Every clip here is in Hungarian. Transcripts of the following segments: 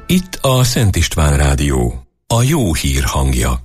Itt a Szent István Rádió, a jó hír hangja.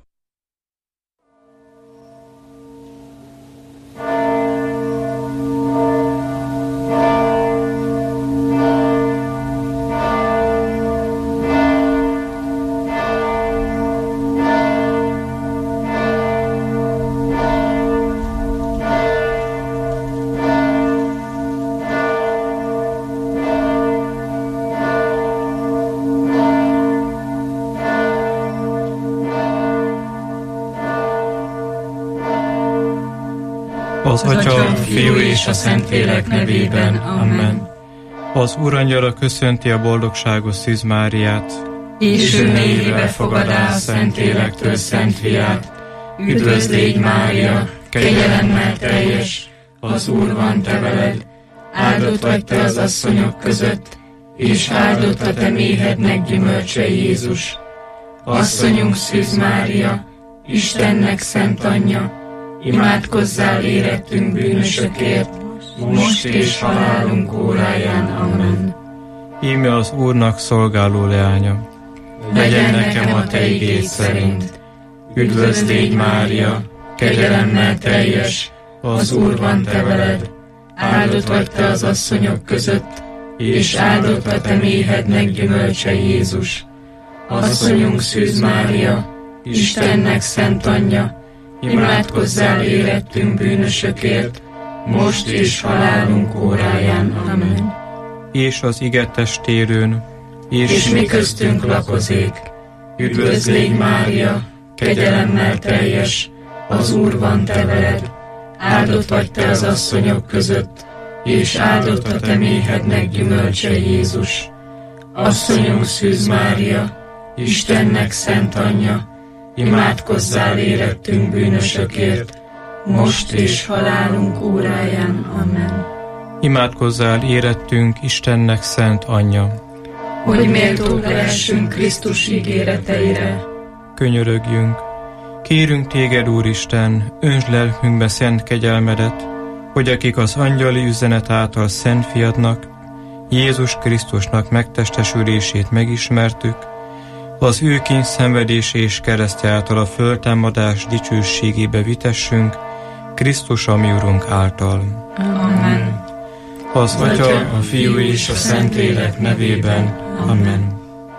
Az Atya, a Fiú és a Szentlélek nevében. Amen. Az Úrangyala köszönti a boldogságos Szűz Máriát. És ő névébe fogadá a Szentlélektől Szent Fiát. Üdvözl légy, Mária, kegyelemmel teljes, az Úr van te veled. Áldott vagy te az asszonyok között, és áldott a te méhednek gyümölcse Jézus. Asszonyunk Szűz Mária, Istennek szent anyja, imádkozzál érettünk bűnösökért, most és halálunk óráján. Amen. Íme az Úrnak szolgáló leánya. Legyen nekem a te igéd szerint. Üdvözl légy, Mária, kegyelemmel teljes, az Úr van te veled. Áldott vagy te az asszonyok között, és áldott a te méhednek gyümölcse Jézus. Asszonyunk Szűz Mária, Istennek szent anyja, imádkozzál érettünk bűnösökért, most és halálunk óráján. Amen. És az ige testérőn, és mi köztünk lakozék. Üdvözl légy, Mária, kegyelemmel teljes, az Úr van te veled. Áldott vagy te az asszonyok között, és áldott a te méhednek gyümölcse Jézus. Asszonyunk Szűz Mária, Istennek szent anyja, imádkozzál érettünk bűnösökért, most és halálunk óráján. Amen. Imádkozzál érettünk Istennek szent anyja, hogy méltók lehessünk Krisztus ígéreteire. Könyörögjünk! Kérünk téged, Úristen, öntsd lelkünkbe szent kegyelmedet, hogy akik az angyali üzenet által Szent Fiadnak, Jézus Krisztusnak megtestesülését megismertük, az ő kényszenvedése és keresztje által a föltámadás dicsőségébe vitessünk, Krisztus a mi Urunk által. Amen. Az Atya, a Fiú és a Szentlélek nevében. Amen.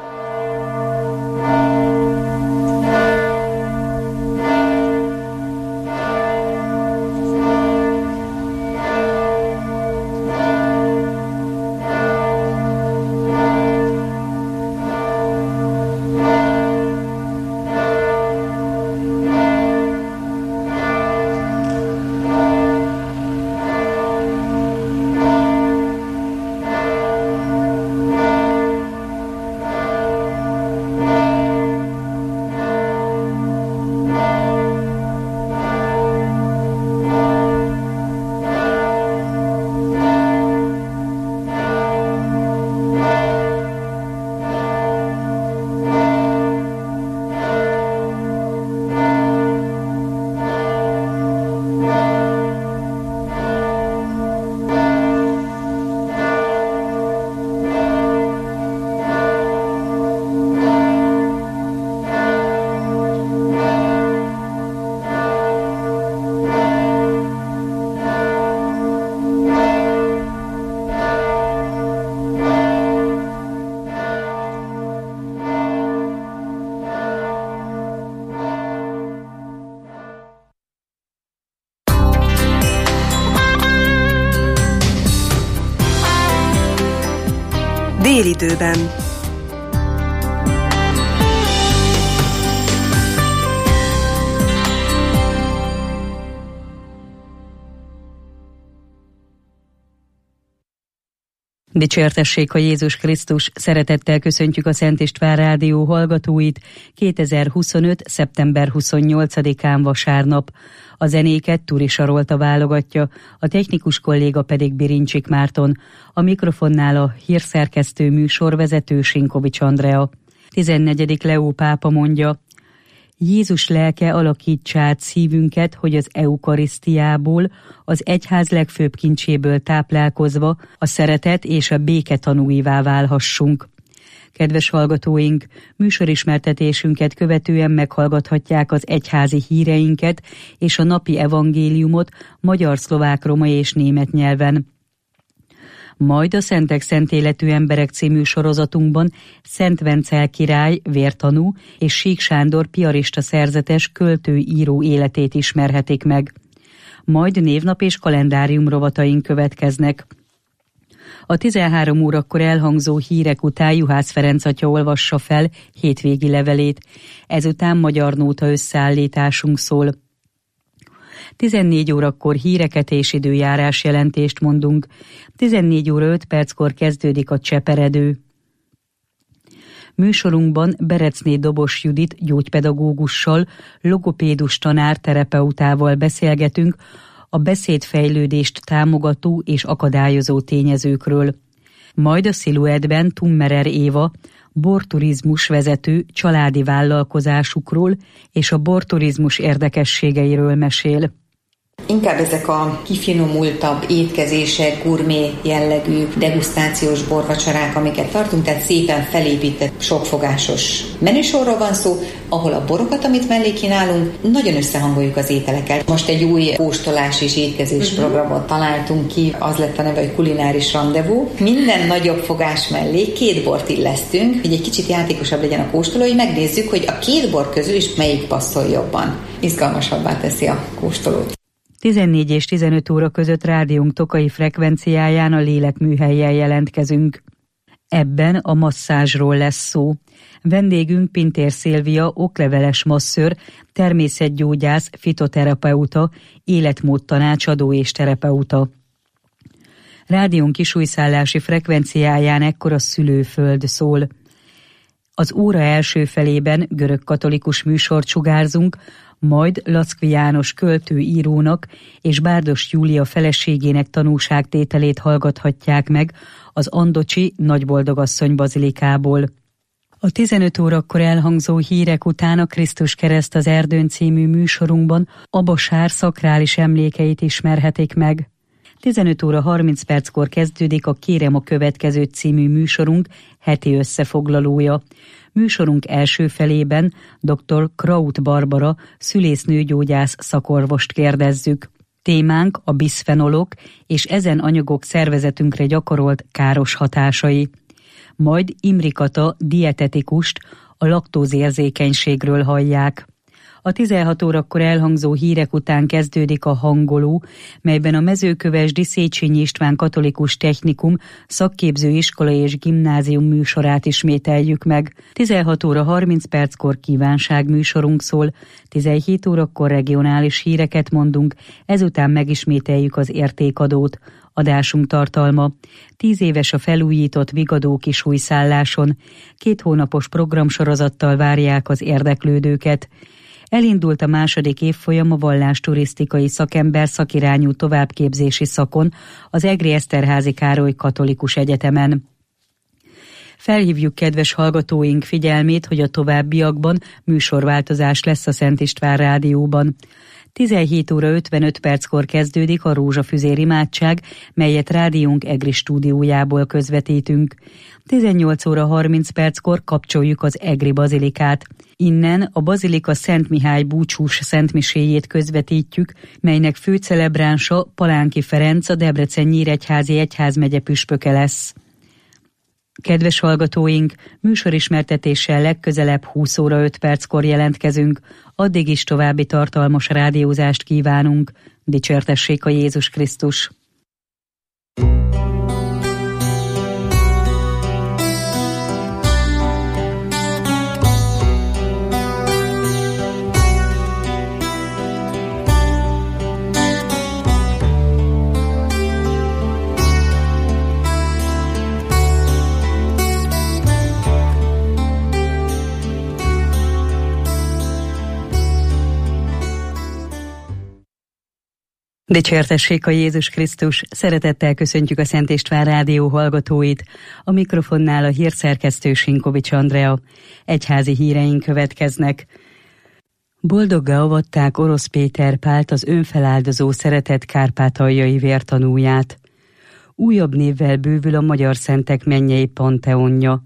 Délidőben. Dicsértessék a Jézus Krisztus, szeretettel köszöntjük a Szent István Rádió hallgatóit 2025. szeptember 28-án vasárnap. A zenéket Turi Sarolta válogatja, a technikus kolléga pedig Birincsik Márton, a mikrofonnál a hírszerkesztő műsorvezető Sinkovics Andrea. 14. Leó pápa mondja: Jézus lelke alakítsa át szívünket, hogy az eukarisztiából, az egyház legfőbb kincséből táplálkozva a szeretet és a béke tanúivá válhassunk. Kedves hallgatóink, műsorismertetésünket követően meghallgathatják az egyházi híreinket és a napi evangéliumot magyar, szlovák, roma és német nyelven. Majd a Szentek szentéletű emberek című sorozatunkban Szent Vencel király, vértanú és Sík Sándor piarista szerzetes költő-író életét ismerhetik meg. Majd névnap és kalendárium rovataink következnek. A 13 órakor elhangzó hírek után Juhász Ferenc atya olvassa fel hétvégi levelét, ezután magyar nóta összeállításunk szól. 14 órakor híreket és időjárás jelentést mondunk, 14 óra 5 perckor kezdődik a Cseperedő. Műsorunkban Berecné Dobos Judit gyógypedagógussal, logopédus tanár terapeutával beszélgetünk a beszédfejlődést támogató és akadályozó tényezőkről. Majd a Sziluettben Tummerer Éva, borturizmus vezető családi vállalkozásukról és a borturizmus érdekességeiről mesél. Inkább ezek a kifinomultabb étkezések, gurmé jellegű degustációs borvacsorák, amiket tartunk, tehát szépen felépített sokfogásos menüsorról van szó, ahol a borokat, amit mellé kínálunk, nagyon összehangoljuk az ételekkel. Most egy új kóstolás és étkezés programot találtunk ki, az lett a neve, hogy kulináris randevú. Minden nagyobb fogás mellé 2 bort illesztünk, hogy egy kicsit játékosabb legyen a kóstoló, hogy megnézzük, hogy a 2 bor közül is melyik passzol jobban. Izgalmasabbá teszi a kóstolót. 14 és 15 óra között rádiónk tokai frekvenciáján a lélekműhellyel jelentkezünk. Ebben a masszázsról lesz szó. Vendégünk Pintér Szilvia, okleveles masször, természetgyógyász, fitoterapeuta, életmód tanácsadó és terapeuta. Rádiónk kisújszállási frekvenciáján ekkor a szülőföld szól. Az óra első felében görögkatolikus műsort sugárzunk, majd Lackvi János költő-írónak és Bárdos Júlia feleségének tanúságtételét hallgathatják meg az andocsi Nagyboldogasszony bazilikából. A 15 órakor elhangzó hírek után a Krisztus kereszt az erdőn című műsorunkban a Bosár szakrális emlékeit ismerhetik meg. 15 óra 30 perckor kezdődik a Kérem a következőt című műsorunk heti összefoglalója. Műsorunk első felében dr. Kraut Barbara szülésznőgyógyász szakorvost kérdezzük. Témánk a biszfenolok és ezen anyagok szervezetünkre gyakorolt káros hatásai. Majd Imri Kata dietetikust a laktózérzékenységről hallják. A 16 órakor elhangzó hírek után kezdődik a Hangoló, melyben a Mezőkövesdi Széchenyi István Katolikus Technikum szakképző iskola és gimnázium műsorát ismételjük meg. 16 óra 30 perckor kívánság műsorunk szól, 17 órakor regionális híreket mondunk, ezután megismételjük az értékadót. Adásunk tartalma: 10 éves a felújított Vigadó kisújszálláson, 2 hónapos programsorozattal várják az érdeklődőket. Elindult a második évfolyam a vallásturisztikai szakember szakirányú továbbképzési szakon az Egri Eszterházy Károly Katolikus Egyetemen. Felhívjuk kedves hallgatóink figyelmét, hogy a továbbiakban műsorváltozás lesz a Szent István Rádióban. 17 óra 55 perckor kezdődik a Rózsafüzér imádság, melyet rádiónk Egri stúdiójából közvetítünk. 18 óra 30 perckor kapcsoljuk az Egri bazilikát. Innen a bazilika Szent Mihály búcsús szentmiséjét közvetítjük, melynek főcelebránsa Palánki Ferenc, a Debrecen-Nyíregyházi egyházmegye püspöke lesz. Kedves hallgatóink, műsorismertetéssel legközelebb 20 óra 5 perckor jelentkezünk, addig is további tartalmas rádiózást kívánunk. Dicsértessék a Jézus Krisztus! Dicsértessék a Jézus Krisztus! Szeretettel köszöntjük a Szent István Rádió hallgatóit. A mikrofonnál a hírszerkesztő Sinkovics Andrea. Egyházi híreink következnek. Boldoggá avatták Orosz Péter Pált, az önfeláldozó szeretett kárpátaljai vértanúját. Újabb névvel bővül a Magyar Szentek mennyei panteonja.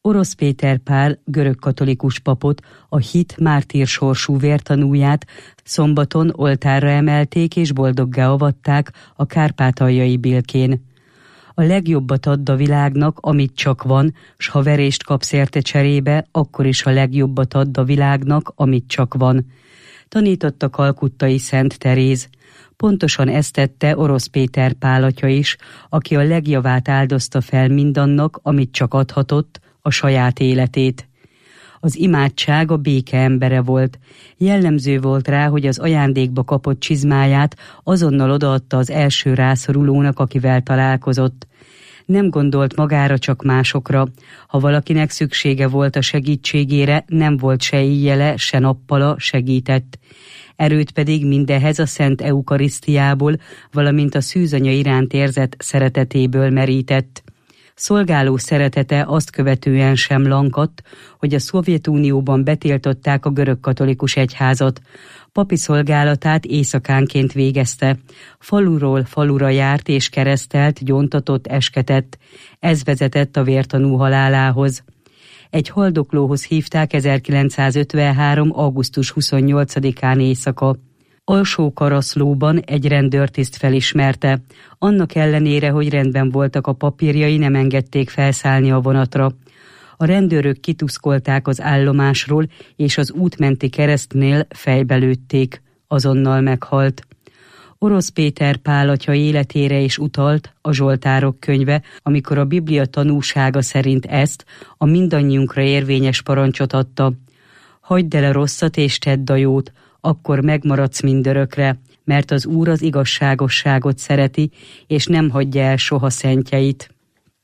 Orosz Péter Pál görögkatolikus papot, a hit mártír sorsú vértanúját szombaton oltárra emelték és boldoggá avatták a kárpátaljai Bilkén. A legjobbat add a világnak, amit csak van, s ha verést kapsz érte cserébe, akkor is a legjobbat add a világnak, amit csak van. Tanította kalkuttai Szent Teréz. Pontosan ezt tette Orosz Péter Pál atya is, aki a legjavát áldozta fel mindannak, amit csak adhatott, a saját életét. Az imádság a béke embere volt. Jellemző volt rá, hogy az ajándékba kapott csizmáját azonnal odaadta az első rászorulónak, akivel találkozott. Nem gondolt magára, csak másokra. Ha valakinek szüksége volt a segítségére, nem volt se éjjele, se nappala, segített. Erőt pedig mindehhez a Szent Eukarisztiából, valamint a szűzanya iránt érzett szeretetéből merített. Szolgáló szeretete azt követően sem lankadt, hogy a Szovjetunióban betiltották a görögkatolikus egyházat. Papi szolgálatát éjszakánként végezte. Faluról falura járt és keresztelt, gyóntatott, esketett. Ez vezetett a vértanú halálához. Egy haldoklóhoz hívták 1953. augusztus 28-án éjszaka. Alsó Karaszlóban egy rendőrtiszt felismerte. Annak ellenére, hogy rendben voltak a papírjai, nem engedték felszállni a vonatra. A rendőrök kituszkolták az állomásról, és az útmenti keresztnél fejbe lőtték. Azonnal meghalt. Orosz Péter Pál atya életére is utalt a Zsoltárok könyve, amikor a Biblia tanúsága szerint ezt, a mindannyiunkra érvényes parancsot adta. Hagyd el a rosszat és tedd a jót, akkor megmaradsz mindörökre, mert az Úr az igazságosságot szereti, és nem hagyja el soha szentjeit.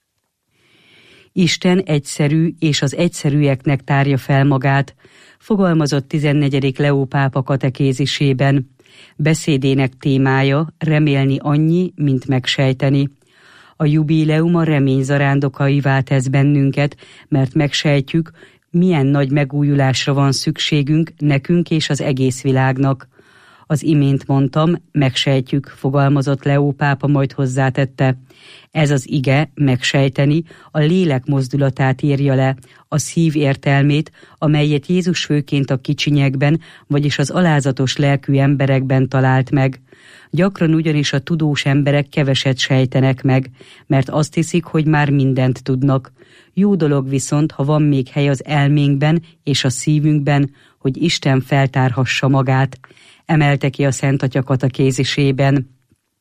Isten egyszerű, és az egyszerűeknek tárja fel magát, fogalmazott 14. Leó pápa katekézisében. Beszédének témája remélni annyi, mint megsejteni. A jubileum a remény zarándokaivá tesz bennünket, mert megsejtjük, milyen nagy megújulásra van szükségünk nekünk és az egész világnak. Az imént mondtam, megsejtjük, fogalmazott Leó pápa, majd hozzátette. Ez az ige, megsejteni, a lélek mozdulatát írja le, a szív értelmét, amelyet Jézus főként a kicsinyekben, vagyis az alázatos lelkű emberekben talált meg. Gyakran ugyanis a tudós emberek keveset sejtenek meg, mert azt hiszik, hogy már mindent tudnak. Jó dolog viszont, ha van még hely az elménkben és a szívünkben, hogy Isten feltárhassa magát, emelte ki a Szent Atya katekézisében.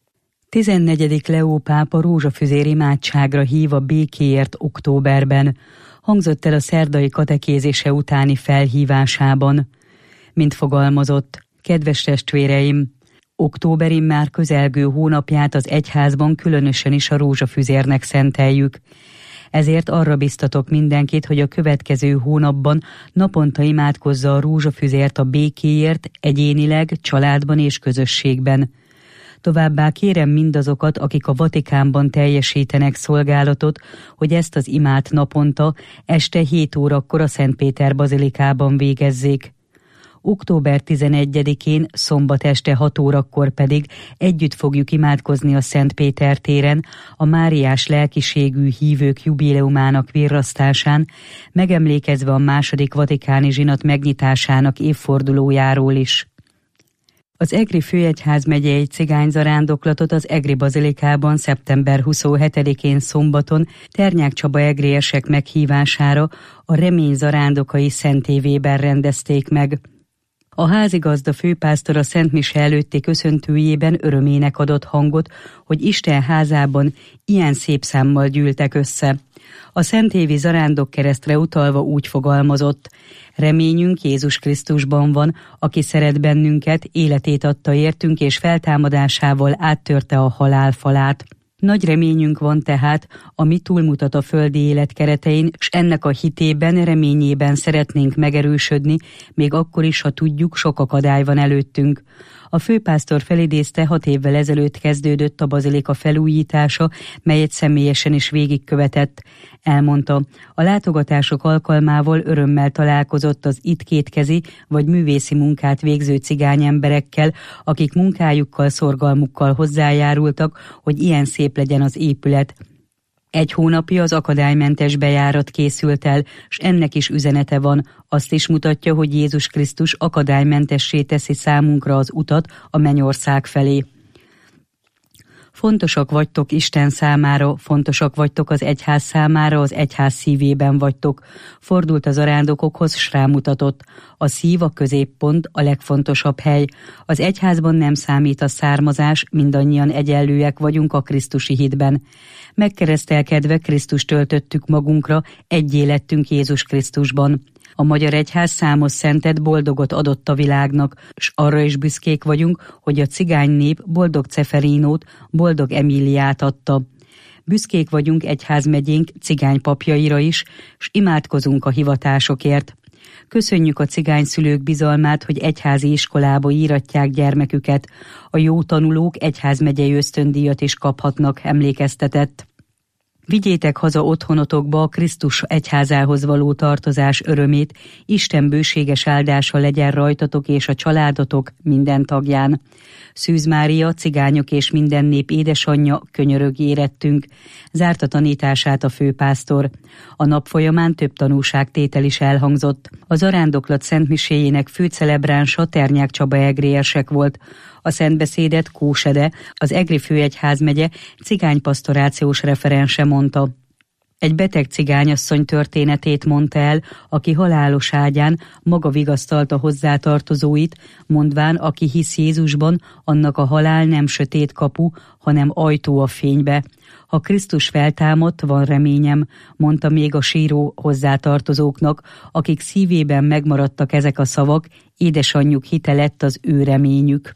14. Leó pápa rózsafüzér imádságra hív a békéért októberben, hangzott el a szerdai katekézise utáni felhívásában. Mint fogalmazott, kedves testvéreim, október immár közelgő hónapját az egyházban különösen is a rózsafüzérnek szenteljük. Ezért arra biztatok mindenkit, hogy a következő hónapban naponta imádkozza a rózsafüzért a békéért, egyénileg, családban és közösségben. Továbbá kérem mindazokat, akik a Vatikánban teljesítenek szolgálatot, hogy ezt az imát naponta este 7 órakor a Szent Péter bazilikában végezzék. Október 11-én szombat este 6 órakor pedig együtt fogjuk imádkozni a Szent Péter téren a máriás lelkiségű hívők jubileumának virrasztásán, megemlékezve a II. Vatikáni zsinat megnyitásának évfordulójáról is. Az Egri főegyházmegyei cigányzarándoklatot az Egri bazilikában szeptember 27-én szombaton Ternyák Csaba egriesek meghívására a Remény zarándokai szentévében rendezték meg. A házigazda főpásztor a Szent Mise előtti köszöntőjében örömének adott hangot, hogy Isten házában ilyen szép számmal gyűltek össze. A szentévi zarándokkeresztre utalva úgy fogalmazott: reményünk Jézus Krisztusban van, aki szeret bennünket, életét adta értünk, és feltámadásával áttörte a halál falát. Nagy reményünk van tehát, ami túlmutat a földi élet keretein, s ennek a hitében, reményében szeretnénk megerősödni, még akkor is, ha tudjuk, sok akadály van előttünk. A főpásztor felidézte, 6 évvel ezelőtt kezdődött a bazilika felújítása, melyet személyesen is végigkövetett. Elmondta, a látogatások alkalmával örömmel találkozott az itt kétkezi vagy művészi munkát végző cigány emberekkel, akik munkájukkal, szorgalmukkal hozzájárultak, hogy ilyen szép legyen az épület. Egy hónapja az akadálymentes bejárat készült el, s ennek is üzenete van, azt is mutatja, hogy Jézus Krisztus akadálymentessé teszi számunkra az utat a mennyország felé. Fontosak vagytok Isten számára, fontosak vagytok az egyház számára, az egyház szívében vagytok. Fordult az arándokokhoz, s rámutatott. A szív a középpont, a legfontosabb hely. Az egyházban nem számít a származás, mindannyian egyenlőek vagyunk a krisztusi hitben. Megkeresztelkedve Krisztust töltöttük magunkra, egyé lettünk Jézus Krisztusban. A magyar egyház számos szentet, boldogot adott a világnak, s arra is büszkék vagyunk, hogy a cigány nép boldog Ceferinót, boldog Emíliát adta. Büszkék vagyunk egyházmegyénk cigány papjaira is, s imádkozunk a hivatásokért. Köszönjük a cigányszülők bizalmát, hogy egyházi iskolába íratják gyermeküket. A jó tanulók egyházmegyei ösztöndíjat is kaphatnak, emlékeztetett. Vigyétek haza otthonotokba a Krisztus egyházához való tartozás örömét, Isten bőséges áldása legyen rajtatok és a családotok minden tagján. Szűz Mária, cigányok és minden nép édesanyja, könyörög érettünk, zárta tanítását a főpásztor. A nap folyamán több tanúságtétel is elhangzott. Az arándoklat szentmiséjének főcelebránsa Ternyák Csaba egri érsek volt. A szentbeszédet Kósede, az Egri főegyházmegye cigánypasztorációs referense mondta. Egy beteg cigányasszony történetét mondta el, aki halálos ágyán maga vigasztalta hozzátartozóit, mondván, aki hisz Jézusban, annak a halál nem sötét kapu, hanem ajtó a fénybe. Ha Krisztus feltámadt, van reményem, mondta még a síró hozzátartozóknak, akik szívében megmaradtak ezek a szavak, édesanyjuk hite lett az ő reményük.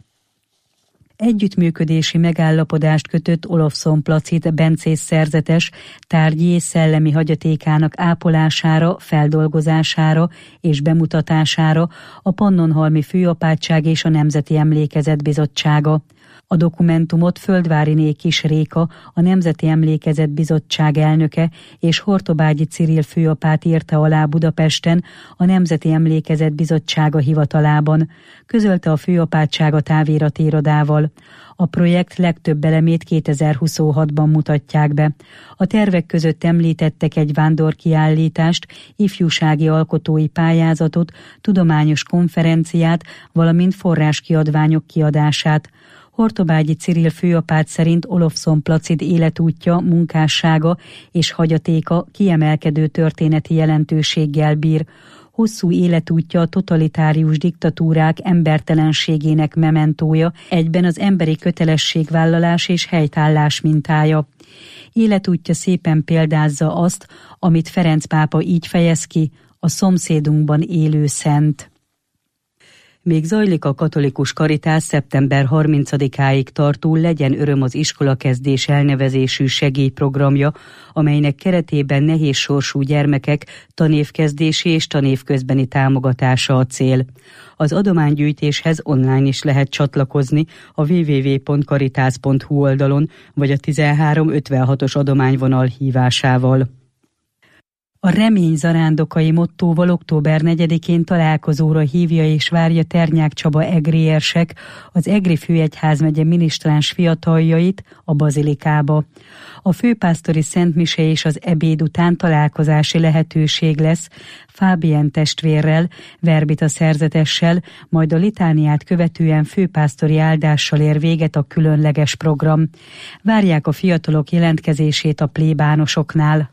Együttműködési megállapodást kötött Olofsson Placid bencész szerzetes tárgyi és szellemi hagyatékának ápolására, feldolgozására és bemutatására a Pannonhalmi Főapátság és a Nemzeti Emlékezet Bizottsága. A dokumentumot Földváriné Kis Réka, a Nemzeti Emlékezet Bizottság elnöke és Hortobágyi Cirill főapát írta alá Budapesten a Nemzeti Emlékezet Bizottsága hivatalában, közölte a főapátság a távirati irodával. A projekt legtöbb elemét 2026-ban mutatják be. A tervek között említettek egy vándorkiállítást, ifjúsági alkotói pályázatot, tudományos konferenciát, valamint forráskiadványok kiadását. Hortobágyi Cirill főapát szerint Olofsson Placid életútja, munkássága és hagyatéka kiemelkedő történeti jelentőséggel bír. Hosszú életútja a totalitárius diktatúrák embertelenségének mementója, egyben az emberi kötelességvállalás és helytállás mintája. Életútja szépen példázza azt, amit Ferenc pápa így fejez ki, a szomszédunkban élő szent. Még zajlik a katolikus karitás szeptember 30-áig tartó Legyen öröm az iskolakezdés elnevezésű segélyprogramja, amelynek keretében nehéz sorsú gyermekek tanévkezdési és tanévközbeni támogatása a cél. Az adománygyűjtéshez online is lehet csatlakozni a www.caritas.hu oldalon, vagy a 1356-os adományvonal hívásával. A remény zarándokai mottóval október 4-én találkozóra hívja és várja Ternyák Csaba egri érsek az Egri főegyházmegye minisztráns fiataljait a bazilikába. A főpásztori szentmise és az ebéd után találkozási lehetőség lesz Fábien testvérrel, Verbita szerzetessel, majd a litániát követően főpásztori áldással ér véget a különleges program. Várják a fiatalok jelentkezését a plébánosoknál.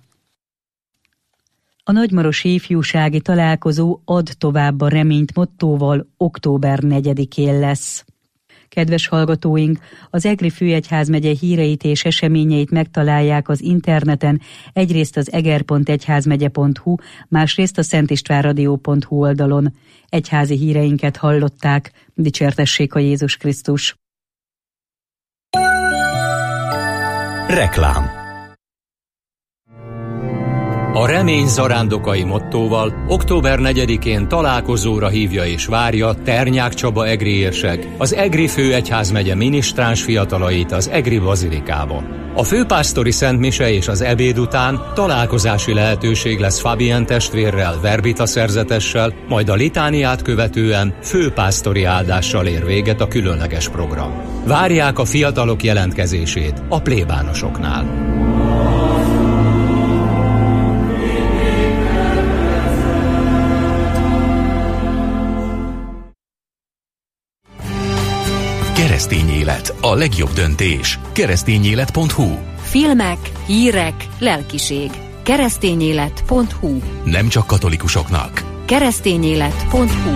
A nagymarosi ifjúsági találkozó Add tovább a reményt mottóval október 4-én lesz. Kedves hallgatóink, az Egri főegyházmegye híreit és eseményeit megtalálják az interneten, egyrészt az eger.egyházmegye.hu, másrészt a szentistvánradio.hu oldalon. Egyházi híreinket hallották, dicsértessék a Jézus Krisztus. Reklám. A remény zarándokai mottóval október 4-én találkozóra hívja és várja Ternyák Csaba egri érsek az Egri főegyházmegye minisztráns fiatalait az Egri bazilikában. A főpásztori szentmise és az ebéd után találkozási lehetőség lesz Fábien testvérrel, Verbita szerzetessel, majd a litániát követően főpásztori áldással ér véget a különleges program. Várják a fiatalok jelentkezését a plébánosoknál. Keresztény élet, a legjobb döntés. Keresztényélet.hu. Filmek, hírek, lelkiség. Keresztényélet.hu. Nem csak katolikusoknak. Keresztényélet.hu.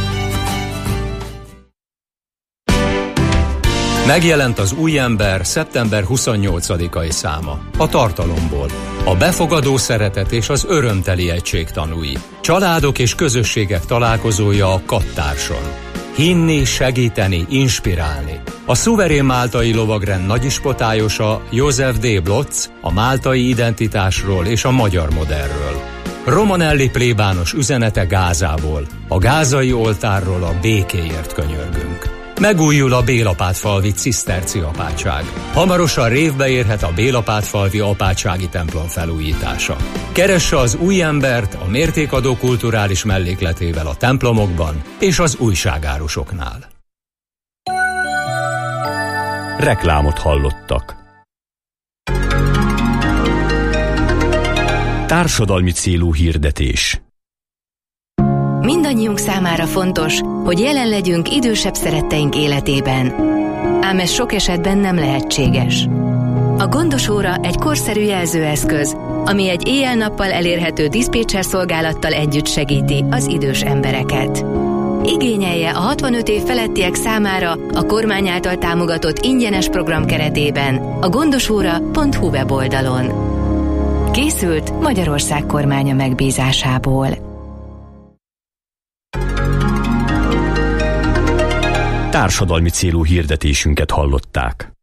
Megjelent az Új ember szeptember 28-ai száma. A tartalomból. A befogadó szeretet és az örömteli egység tanúi. Családok és közösségek találkozója a Kattárson. Hinni, segíteni, inspirálni. A szuverén máltai lovagrend nagyispotályosa József D. Blotz a máltai identitásról és a magyar modellről. Romanelli plébános üzenete Gázából. A gázai oltárról a békéért könyörgünk. Megújul a Bélapátfalvi ciszterci apátság. Hamarosan révbe érhet a Bélapátfalvi apátsági templom felújítása. Keresse az Új embert a mértékadó kulturális mellékletével a templomokban és az újságárusoknál. Reklámot hallottak. Társadalmi célú hirdetés. Mindannyiunk számára fontos, hogy jelen legyünk idősebb szeretteink életében. Ám ez sok esetben nem lehetséges. A gondos óra egy korszerű jelzőeszköz, ami egy éjjel-nappal elérhető diszpécser szolgálattal együtt segíti az idős embereket. Igényelje a 65 év felettiek számára a kormány által támogatott ingyenes program keretében a gondosóra.hu weboldalon. Készült Magyarország kormánya megbízásából. Társadalmi célú hirdetésünket hallották.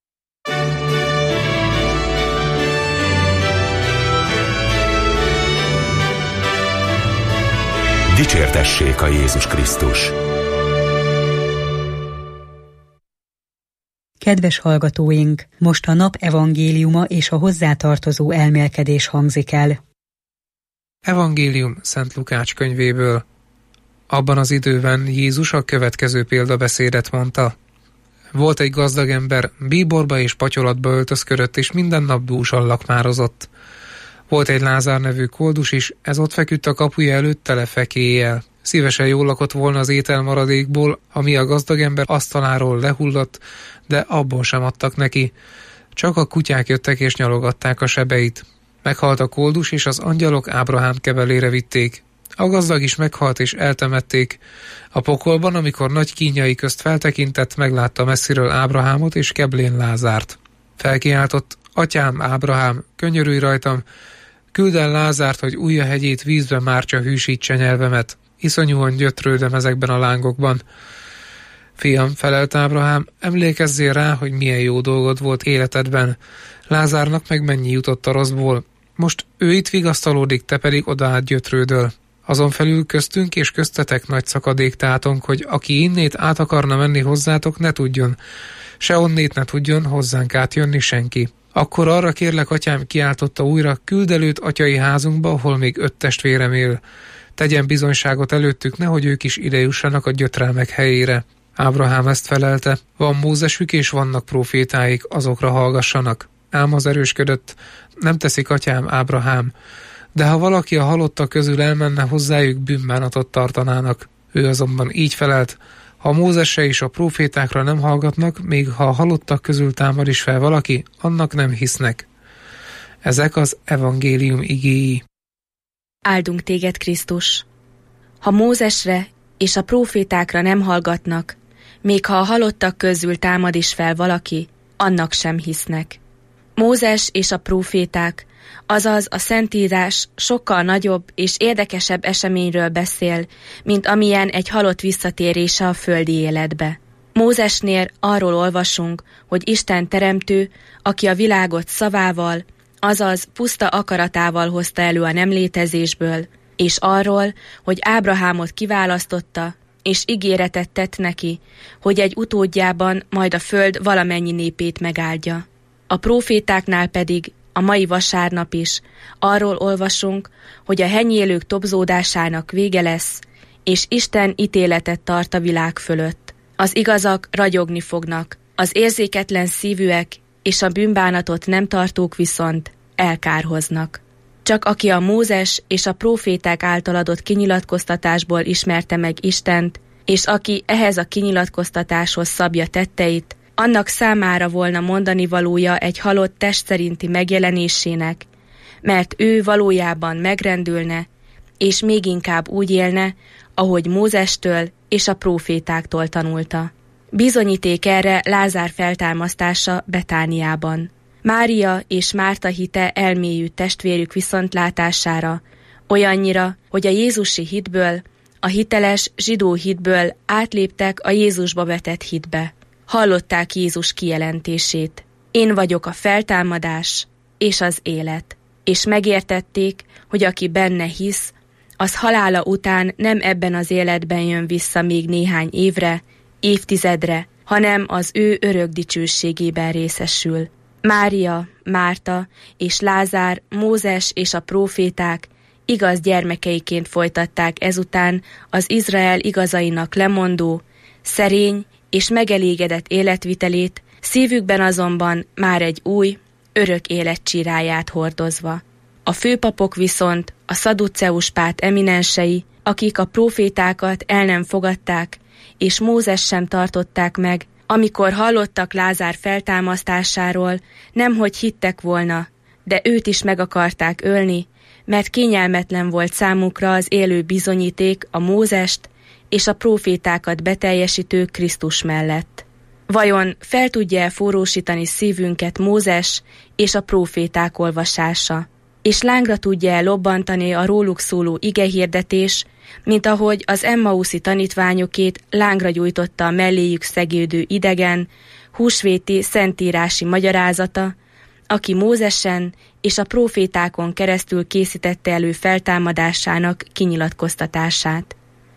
Dicsértessék a Jézus Krisztus! Kedves hallgatóink, most a nap evangéliuma és a hozzátartozó elmélkedés hangzik el. Evangélium Szent Lukács könyvéből. Abban az időben Jézus a következő példabeszédet mondta. Volt egy gazdag ember, bíborba és patyolatba öltözködött, és minden nap dúsan lakmározott. Volt egy Lázár nevű koldus is, ez ott feküdt a kapuja előtt tele fekéjjel. Szívesen jól lakott volna az ételmaradékból, ami a gazdag ember asztaláról lehullott, de abból sem adtak neki. Csak a kutyák jöttek és nyalogatták a sebeit. Meghalt a koldus, és az angyalok Ábrahám kebelére vitték. A gazdag is meghalt, és eltemették. A pokolban, amikor nagy kínjai közt feltekintett, meglátta messziről Ábrahámot és keblén Lázárt. Felkiáltott: Atyám, Ábrahám, könyörülj rajtam, küld el Lázárt, hogy ujjahegyét vízbe mártsa, hűsítse nyelvemet. Iszonyúan gyötrődöm ezekben a lángokban. Fiam, felelt Ábrahám, emlékezzél rá, hogy milyen jó dolgod volt életedben. Lázárnak meg mennyi jutott a rosszból. Most ő itt vigasztalódik, te pedig odaát gyötrődöl. Azon felül köztünk és köztetek nagy szakadék tátong, hogy aki innét át akarna menni hozzátok, ne tudjon. Se onnét ne tudjon hozzánk átjönni senki. Akkor arra kérlek, atyám, kiáltotta újra, küld előtt atyai házunkba, ahol még 5 testvérem él. Tegyen bizonyságot előttük, nehogy ők is ide jussanak a gyötrelmek helyére. Ábrahám ezt felelte: van Mózesük és vannak prófétáik, azokra hallgassanak. Ám az erősködött: nem teszik, atyám, Ábrahám. De ha valaki a halottak közül elmenne hozzájuk, bűnbánatot tartanának. Ő azonban így felelt: ha Mózesre és a prófétákra nem hallgatnak, még ha a halottak közül támad is fel valaki, annak nem hisznek. Ezek az evangélium igéi. Áldunk téged, Krisztus! Ha Mózesre és a prófétákra nem hallgatnak, még ha a halottak közül támad is fel valaki, annak sem hisznek. Mózes és a próféták, azaz a Szentírás sokkal nagyobb és érdekesebb eseményről beszél, mint amilyen egy halott visszatérése a földi életbe. Mózesnél arról olvasunk, hogy Isten teremtő, aki a világot szavával, azaz puszta akaratával hozta elő a nem létezésből, és arról, hogy Ábrahámot kiválasztotta, és ígéretet tett neki, hogy egy utódjában majd a föld valamennyi népét megáldja. A prófétáknál pedig a mai vasárnap is arról olvasunk, hogy a henyélők tobzódásának vége lesz, és Isten ítéletet tart a világ fölött. Az igazak ragyogni fognak, az érzéketlen szívűek és a bűnbánatot nem tartók viszont elkárhoznak. Csak aki a Mózes és a próféták által adott kinyilatkoztatásból ismerte meg Istent, és aki ehhez a kinyilatkoztatáshoz szabja tetteit, annak számára volna mondani valója egy halott test szerinti megjelenésének, mert ő valójában megrendülne, és még inkább úgy élne, ahogy Mózestől és a prófétáktól tanulta. Bizonyíték erre Lázár feltámasztása Betániában. Mária és Márta hite elmélyült testvérük viszontlátására, olyannyira, hogy a Jézusi hitből, a hiteles zsidó hitből átléptek a Jézusba vetett hitbe. Hallották Jézus kijelentését: én vagyok a feltámadás és az élet. És megértették, hogy aki benne hisz, az halála után nem ebben az életben jön vissza még néhány évre, évtizedre, hanem az ő örök dicsőségében részesül. Mária, Márta és Lázár, Mózes és a próféták igaz gyermekeiként folytatták ezután az Izrael igazainak lemondó, szerény és megelégedett életvitelét, szívükben azonban már egy új, örök élet csiráját hordozva. A főpapok viszont a szadduceus párt eminensei, akik a prófétákat el nem fogadták, és Mózes sem tartották meg, amikor hallottak Lázár feltámasztásáról, nemhogy hittek volna, de őt is meg akarták ölni, mert kényelmetlen volt számukra az élő bizonyíték a Mózest és a prófétákat beteljesítő Krisztus mellett. Vajon fel tudja forrósítani szívünket Mózes és a próféták olvasása, és lángra tudja lobbantani a róluk szóló igehirdetés, mint ahogy az emmauszi tanítványokét lángra gyújtotta a melléjük szegődő idegen, húsvéti szentírási magyarázata, aki Mózesen és a prófétákon keresztül készítette elő feltámadásának kinyilatkoztatását.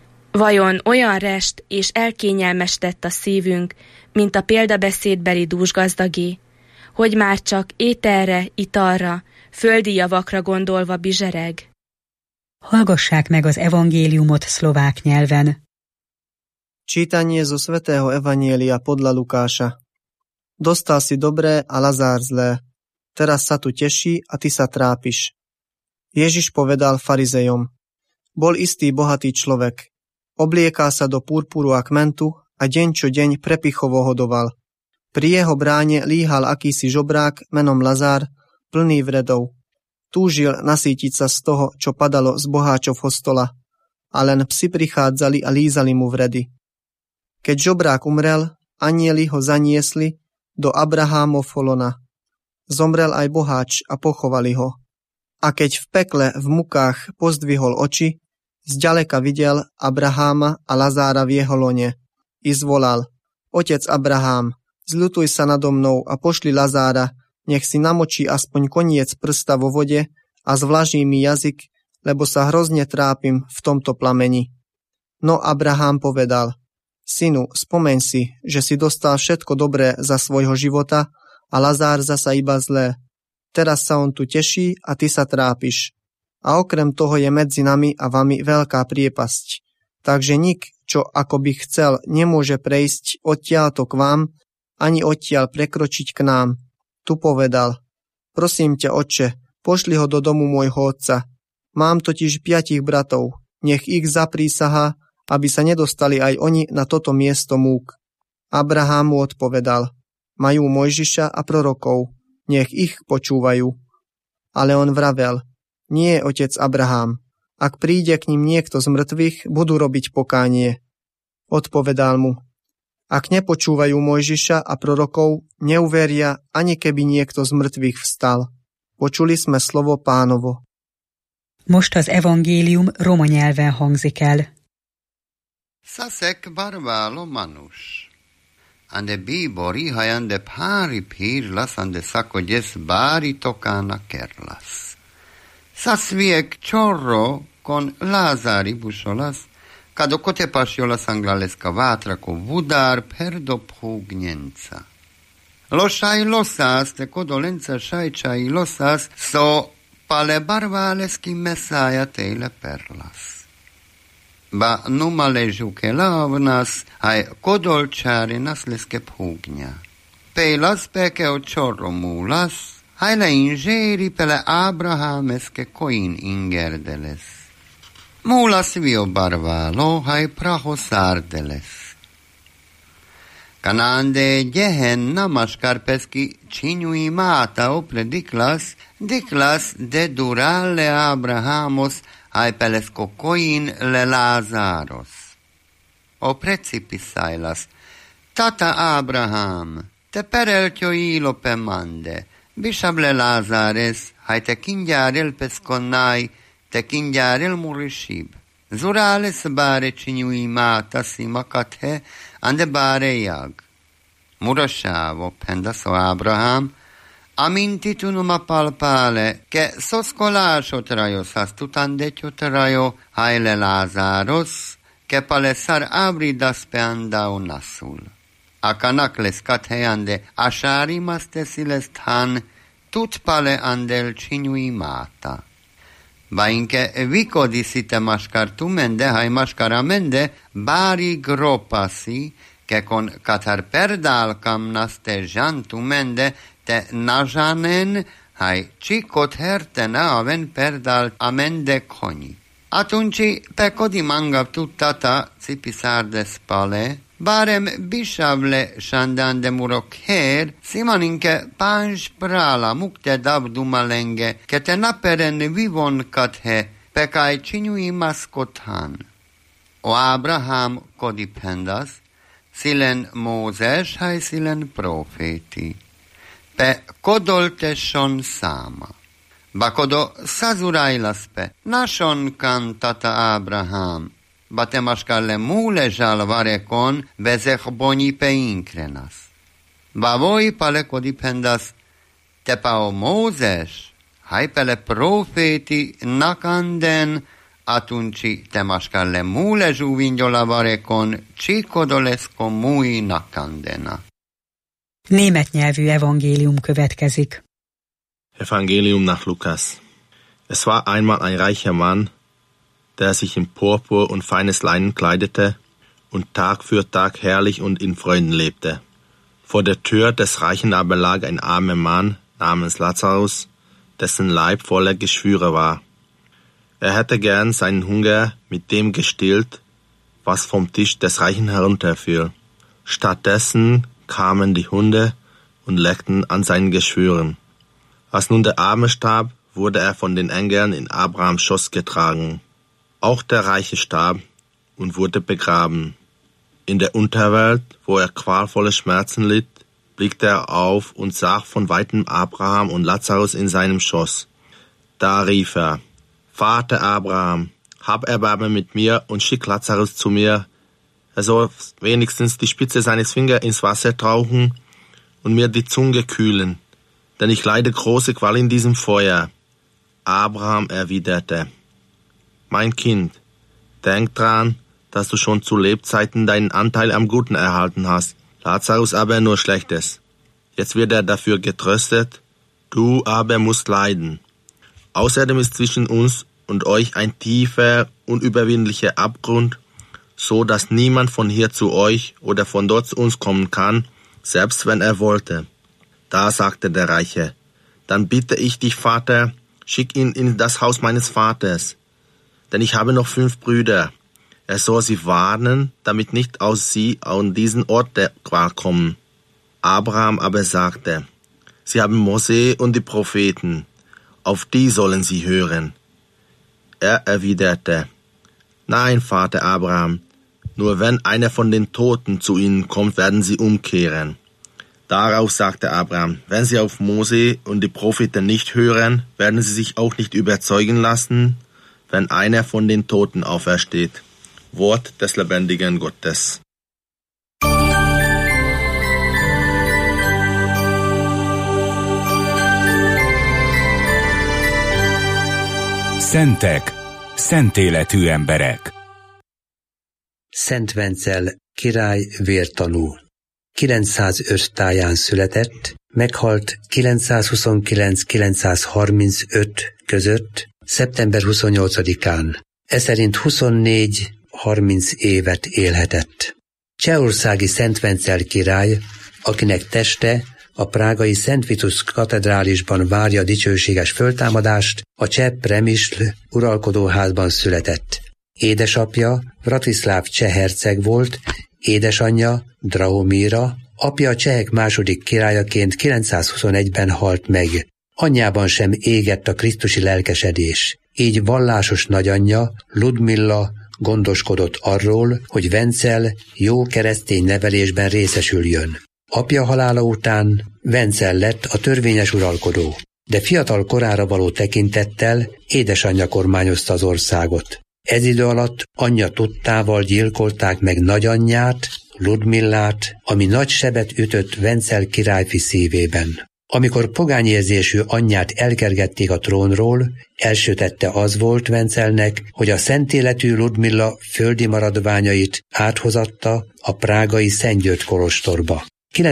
Vajon olyan rest és elkényelmesített a szívünk, mint a példabeszédbeli dúsgazdagé, hogy már csak ételre, italra, földi javakra gondolva bizsereg? Hallgassák meg az evangéliumot szlovák nyelven. Čítanie zo svätého evanjelia podľa Lukáša. Dostal si dobré a Lazár zlé. Teraz sa tu teší a ty sa trápiš. Ježiš povedal farizejom: bol istý bohatý človek. Oblieká sa do purpuru a kmentu a deň čo deň prepichovo hodoval. Pri jeho bráne líhal akýsi žobrák menom Lazár, plný vredov. Túžil nasýtiť sa z toho, čo padalo z boháčovho stola, a len psi prichádzali a lízali mu vredy. Keď žobrák umrel, anjeli ho zaniesli do Abrahámovho lona. Zomrel aj boháč a pochovali ho. A keď v pekle v mukách pozdvihol oči, zďaleka videl Abraháma a Lazára v jeho lone. I zvolal: Otec Abrahám, zľutuj sa nado mnou a pošli Lazára, nech si namočí aspoň koniec prsta vo vode a zvlaží mi jazyk, lebo sa hrozne trápim v tomto plameni. No Abrahám povedal: Synu, spomeň si, že si dostal všetko dobré za svojho života a Lazár zasa iba zlé. Teraz sa on tu teší a ty sa trápiš. A okrem toho je medzi nami a vami veľká priepasť. Takže nik, čo ako by chcel, nemôže prejsť odtiaľto k vám, ani odtiaľ prekročiť k nám. Tu povedal: Prosím ťa, otče, pošli ho do domu môjho otca. Mám totiž 5 bratov, nech ich zaprísahá, aby sa nedostali aj oni na toto miesto múk. Abrahám mu odpovedal: Majú Mojžiša a prorokov, nech ich počúvajú. Ale on vravel: Nie, otec Abrahám, ak príde k ním niekto z mŕtvych, budú robiť pokánie. Odpovedal mu: Ak nepočúvajú Mojžiša a prorokov, neuveria, ani keby niekto z mŕtvych vstal. Počuli sme slovo Pánovo. Most az evangélium roma nyelven hangzik el. Szaszek barválo manus. Ande bíbori hajande pári pírlasz, ande szakogyesz bári tokána kerlasz. Szaszviek csorro kon Lázári busolas, kado kotepasjolas anglaleska vátrako vudár perdophu gnjenca. Losaj losás, te kodolenca sajčaj losás, so pale barváleski mesája tejle perlas. Ba numaležu kelavnas, aj kodolčári nasleske phugnya. Pejlas peke o csorro múlas, aj le inzséri pele Ábrahámeske koin ingerdeles. Mula svio barvalo, hai prahos ardeles. Canande Gehenna mascarpeschi cinui mata opre diclas de durale Abrahamos hai pelescocoin le Lazaros. O precipisailas, tata Abraham, te perelcio ilo pe mande, bishable Lazares, hai te kingiarel pesconnai, te kingiarel murishib. Zurales bare cinui mata simakathe, ande bare jag. Murashavo pendaso Abraham, amintitunuma palpale, che soscolascio traios astutandeccio traio haile Lazaros, che palesar abridas pe andau nasul. Acanacles catheande asharimas tesilestan, tut pale andel cinui mata. Bainche vico disite mascartumende, hai mascaramende, bari gropasi, che con catarperdalcam naste jantumende, te najanen, hai cicot hertena aven perdal amende coni. Atunci peco di manga tuttata cipisarde spale, barem bishavle shandan de murokher, simaninke panj prala mukte dabdumalenge, che te naperen vivon kathe, pecai cinui maskotan. O Abraham codipendas, silen Mózes, hai silen profeti. Pe kodolteshon sama. Bakodo sazurailaspe, nashon cantata Abraham, batemaskale mule jalvarekon bezech boni pe inkrenas. Bavoi pale codipendas, te pao Mózes, hai pele profeti nakanden, atunci temaskale mule juvingolavarekon, csikodoleszko mui nakandena. Német nyelvű evangélium következik. Evangelium nach Lukas. Es war einmal ein reicher Mann, der sich in Purpur und feines Leinen kleidete und Tag für Tag herrlich und in Freuden lebte. Vor der Tür des Reichen aber lag ein armer Mann namens Lazarus, dessen Leib voller Geschwüre war. Er hätte gern seinen Hunger mit dem gestillt, was vom Tisch des Reichen herunterfiel. Stattdessen kamen die Hunde und leckten an seinen Geschwüren. Als nun der Arme starb, wurde er von den Engeln in Abrahams Schoß getragen. Auch der Reiche starb und wurde begraben. In der Unterwelt, wo er qualvolle Schmerzen litt, blickte er auf und sah von weitem Abraham und Lazarus in seinem Schoß. Da rief er: Vater Abraham, hab Erbarmen mit mir und schick Lazarus zu mir. Er soll wenigstens die Spitze seines Fingers ins Wasser tauchen und mir die Zunge kühlen, denn ich leide große Qual in diesem Feuer. Abraham erwiderte: Mein Kind, denk dran, dass du schon zu Lebzeiten deinen Anteil am Guten erhalten hast, Lazarus aber nur Schlechtes. Jetzt wird er dafür getröstet, du aber musst leiden. Außerdem ist zwischen uns und euch ein tiefer, unüberwindlicher Abgrund, so dass niemand von hier zu euch oder von dort zu uns kommen kann, selbst wenn er wollte. Da sagte der Reiche: Dann bitte ich dich, Vater, schick ihn in das Haus meines Vaters, denn ich habe noch 5 Brüder. Er soll sie warnen, damit nicht aus sie an diesen Ort der Qual kommen. Abraham aber sagte: Sie haben Mose und die Propheten, auf die sollen sie hören. Er erwiderte: Nein, Vater Abraham, nur wenn einer von den Toten zu ihnen kommt, werden sie umkehren. Darauf sagte Abraham: Wenn sie auf Mose und die Propheten nicht hören, werden sie sich auch nicht überzeugen lassen, wenn einer von den Toten aufersteht. Wort des lebendigen Gottes. Szentek, szentéletű emberek. Szent Vencel király vértanú. 905 táján született, meghalt 929-935 között, szeptember 28-án. Eszerint 24-30 évet élhetett. Csehországi Szent Vencel király, akinek teste a prágai Szent Vitus katedrálisban várja dicsőséges föltámadást, a cseh Premisl uralkodóházban született. Édesapja Vratislav cseh herceg volt, édesanyja Drahomira, apja a csehek második királyaként 921-ben halt meg. Anyjában sem égett a krisztusi lelkesedés. Így vallásos nagyanyja, Ludmilla gondoskodott arról, hogy Vencel jó keresztény nevelésben részesüljön. Apja halála után Vencel lett a törvényes uralkodó, de fiatal korára való tekintettel édesanyja kormányozta az országot. Ez idő alatt anyja tudtával gyilkolták meg nagyanyját, Ludmillát, ami nagy sebet ütött Vencel királyfi szívében. Amikor pogányérzésű anyját elkergették a trónról, első tette az volt Vencelnek, hogy a szent életű Ludmilla földi maradványait áthozatta a prágai Szent György kolostorba.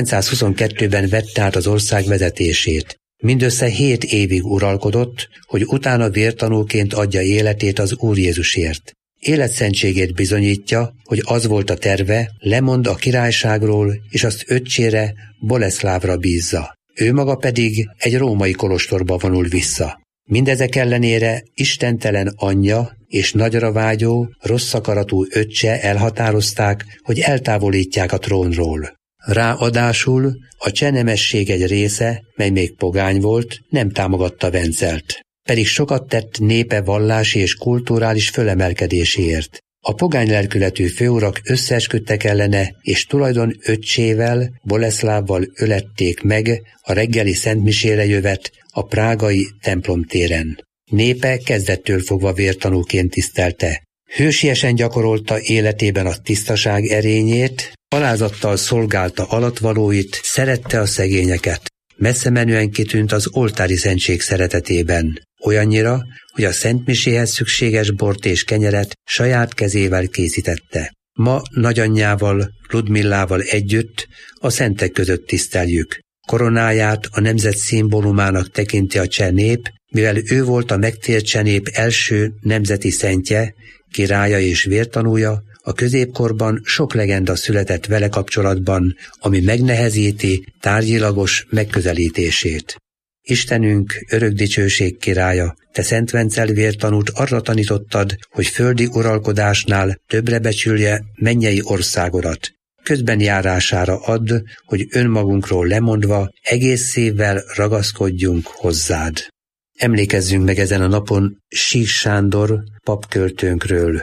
922-ben vette át az ország vezetését. Mindössze 7 évig uralkodott, hogy utána vértanúként adja életét az Úr Jézusért. Életszentségét bizonyítja, hogy az volt a terve, lemond a királyságról, és azt öccsére, Boleszlávra bízza. Ő maga pedig egy római kolostorba vonul vissza. Mindezek ellenére istentelen anyja és nagyra vágyó, rossz akaratú öccse elhatározták, hogy eltávolítják a trónról. Ráadásul a cseh nemesség egy része, mely még pogány volt, nem támogatta Vencelt. Pedig sokat tett népe vallási és kulturális fölemelkedéséért. A pogány lelkületű főurak összeesküdtek ellene, és tulajdon öccsével, Boleszlávval ölették meg a reggeli szentmisére jövet a prágai templomtéren. Népe kezdettől fogva vértanúként tisztelte. Hősiesen gyakorolta életében a tisztaság erényét, alázattal szolgálta alattvalóit, szerette a szegényeket. Messze menően kitűnt az oltári szentség szeretetében. Olyannyira, hogy a szentmiséhez szükséges bort és kenyeret saját kezével készítette. Ma nagyanyjával, Ludmillával együtt a szentek között tiszteljük. Koronáját a nemzet szimbólumának tekinti a cseh nép, mivel ő volt a megtért cseh nép első nemzeti szentje, királya és vértanúja, a középkorban sok legenda született vele kapcsolatban, ami megnehezíti tárgyilagos megközelítését. Istenünk, örök dicsőség királya, te Szent Vencel vértanút arra tanítottad, hogy földi uralkodásnál többre becsülje mennyei országodat. Közben járására add, hogy önmagunkról lemondva egész szívvel ragaszkodjunk hozzád. Emlékezzünk meg ezen a napon Sík Sándor papköltőnkről.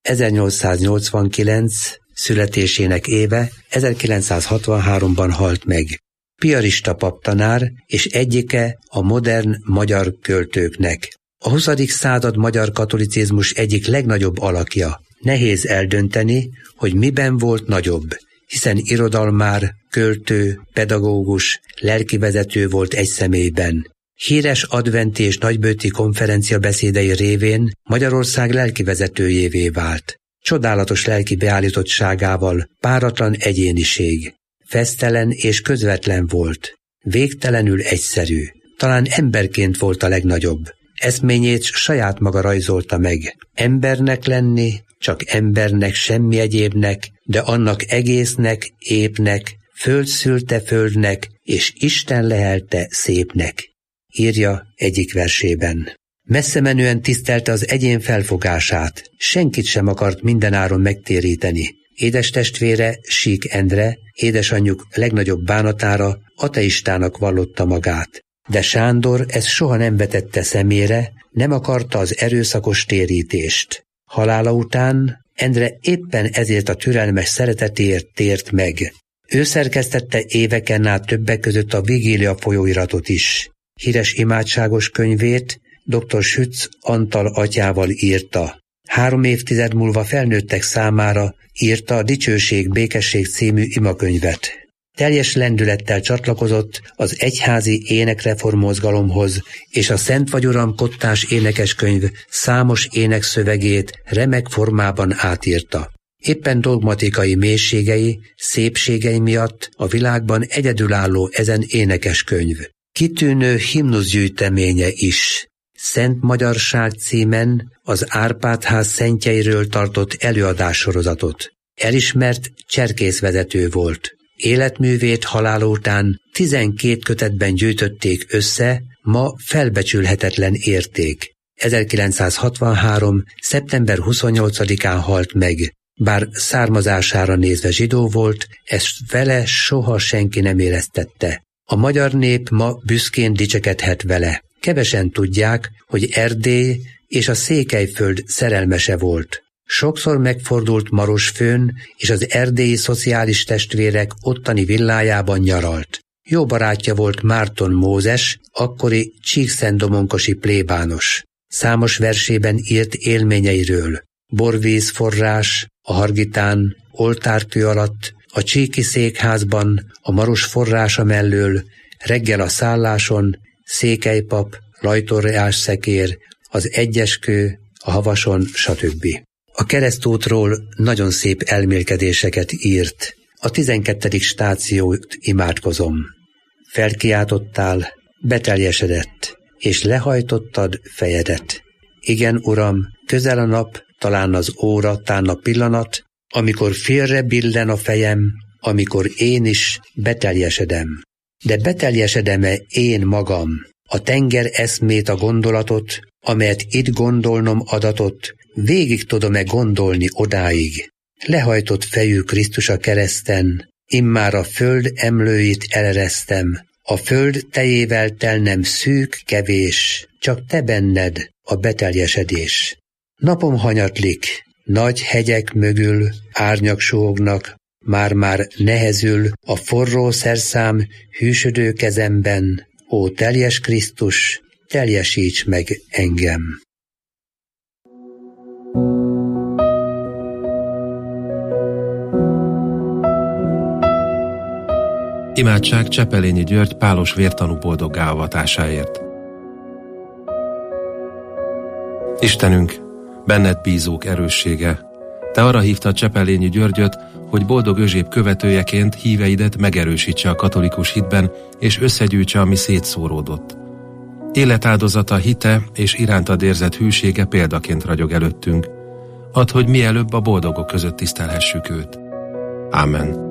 1889 születésének éve, 1963-ban halt meg. Piarista paptanár és egyike a modern magyar költőknek. A 20. század magyar katolicizmus egyik legnagyobb alakja. Nehéz eldönteni, hogy miben volt nagyobb, hiszen irodalmár, költő, pedagógus, lelkivezető volt egy személyben. Híres adventi és nagybőti konferencia beszédei révén Magyarország lelkivezetőjévé vált. Csodálatos lelki beállítottságával páratlan egyéniség. Fesztelen és közvetlen volt. Végtelenül egyszerű. Talán emberként volt a legnagyobb. Eszményét saját maga rajzolta meg. Embernek lenni, csak embernek, semmi egyébnek, de annak egésznek, épnek, föld szülte földnek, és Isten lehelte szépnek. Írja egyik versében. Messze menően tisztelte az egyén felfogását, senkit sem akart mindenáron megtéríteni. Édes testvére, Sík Endre, édesanyjuk legnagyobb bánatára ateistának vallotta magát. De Sándor ezt soha nem vetette szemére, nem akarta az erőszakos térítést. Halála után Endre éppen ezért a türelmes szeretetéért tért meg. Ő szerkesztette éveken át többek között a Vigília folyóiratot is. Híres imádságos könyvét dr. Schütz Antal atyával írta. 3 évtized múlva felnőttek számára írta a Dicsőség, békesség című imakönyvet. Teljes lendülettel csatlakozott az egyházi énekreformmozgalomhoz, és a Szent vagy Uram kottás énekeskönyv számos énekszövegét remek formában átírta. Éppen dogmatikai mélységei, szépségei miatt a világban egyedülálló ezen énekeskönyv. Kitűnő himnuszgyűjteménye is. Szent Magyarság címen az Árpád-ház szentjeiről tartott előadássorozatot. Elismert cserkészvezető volt. Életművét halála után 12 kötetben gyűjtötték össze, ma felbecsülhetetlen érték. 1963. szeptember 28-án halt meg. Bár származására nézve zsidó volt, ezt vele soha senki nem éreztette. A magyar nép ma büszkén dicsekedhet vele. Kevesen tudják, hogy Erdély és a Székelyföld szerelmese volt. Sokszor megfordult Marosfőn, és az erdélyi szociális testvérek ottani villájában nyaralt. Jó barátja volt Márton Mózes, akkori csíkszentdomonkosi plébános. Számos versében írt élményeiről. Borvízforrás, a Hargitán, oltártű alatt, a Csíki székházban, a Maros forrása mellől, reggel a szálláson, Székelypap, Lajtorreás szekér, az Egyeskő, a Havason, stb. A keresztútról nagyon szép elmélkedéseket írt. A 12. stációt imádkozom. Felkiáltottál, beteljesedett, és lehajtottad fejedet. Igen, Uram, közel a nap, talán az óra, tán a pillanat, amikor félre billen a fejem, amikor én is beteljesedem. De beteljesedem-e én magam, a tenger eszmét, a gondolatot, amelyet itt gondolnom adatot, végig tudom-e gondolni odáig. Lehajtott fejű Krisztus a kereszten, immár a föld emlőit eleresztem, a föld tejével telnem szűk, kevés, csak te benned a beteljesedés. Napom hanyatlik, nagy hegyek mögül árnyak sóhognak, már-már nehezül a forró szerszám hűsödő kezemben, ó teljes Krisztus, teljesíts meg engem! Imádság Csepelényi György pálos vértanú boldoggá avatásáért. Istenünk, benned bízók erőssége, te arra hívtad Csepelényi Györgyöt, hogy boldog Özséb követőjeként híveidet megerősítse a katolikus hitben, és összegyűjtse, ami szétszóródott. Életáldozata, hite és irántad érzett hűsége példaként ragyog előttünk. Add, hogy mielőbb a boldogok között tisztelhessük őt. Ámen.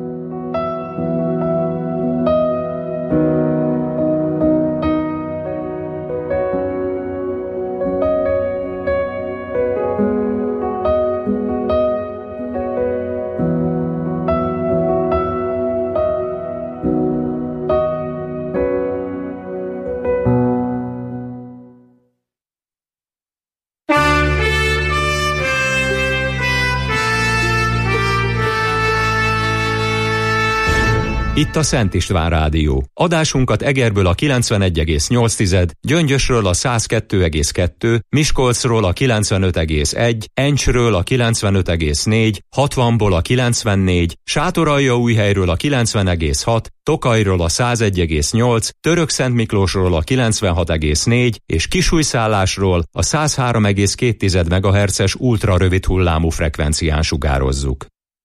Itt a Szent István Rádió. Adásunkat Egerből a 91,8, Gyöngyösről a 102,2, Miskolcról a 95,1, Encsről a 95,4, 60-ból a 94, Sátoraljaújhelyről a 90,6, Tokajról a 101,8, Törökszentmiklósról a 96,4 és Kisújszállásról a 103,2 MHz-es ultrarövid hullámú frekvencián sugározzuk.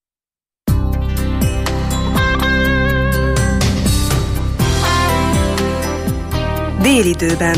Délidőben.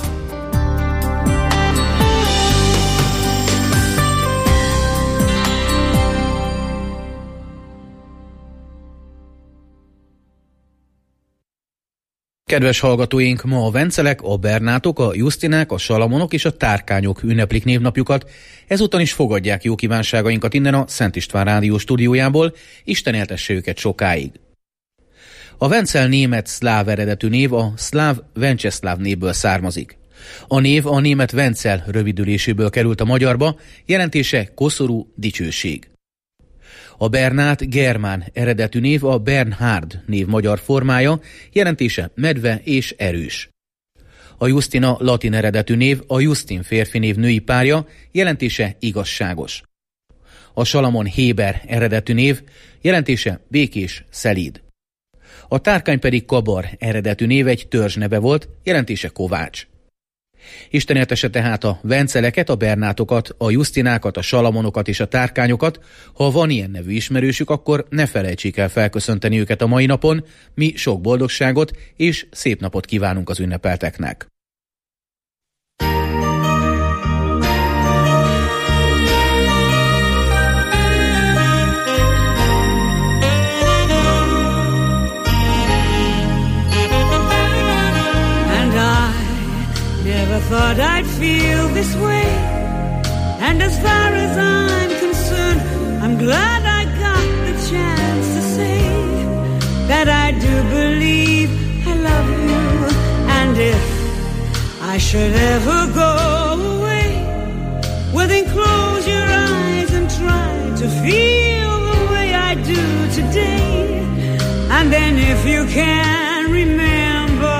Kedves hallgatóink, ma a Vencelek, a Bernátok, a Justinák, a Salamonok és a Tárkányok ünneplik névnapjukat. Ezúton is fogadják jó kívánságainkat innen a Szent István Rádió stúdiójából. Isten éltesse őket sokáig. A Vencel német szláv eredetű név a szláv Vencesláv névből származik. A név a német Vencel rövidüléséből került a magyarba, jelentése koszorú, dicsőség. A Bernát germán eredetű név a Bernhard név magyar formája, jelentése medve és erős. A Justina latin eredetű név a Justin férfi név női párja, jelentése igazságos. A Salamon Héber eredetű név, jelentése békés, szelíd. A Tárkány pedig Kabar eredetű név egy törzsneve volt, jelentése kovács. Isten éltesse tehát a Venceleket, a Bernátokat, a Justinákat, a Salamonokat és a Tárkányokat. Ha van ilyen nevű ismerősük, akkor ne felejtsék el felköszönteni őket a mai napon. Mi sok boldogságot és szép napot kívánunk az ünnepelteknek. Thought thought I'd feel this way. And as far as I'm concerned, I'm glad I got the chance to say that I do believe I love you. And if I should ever go away, well then close your eyes and try to feel the way I do today. And then if you can remember,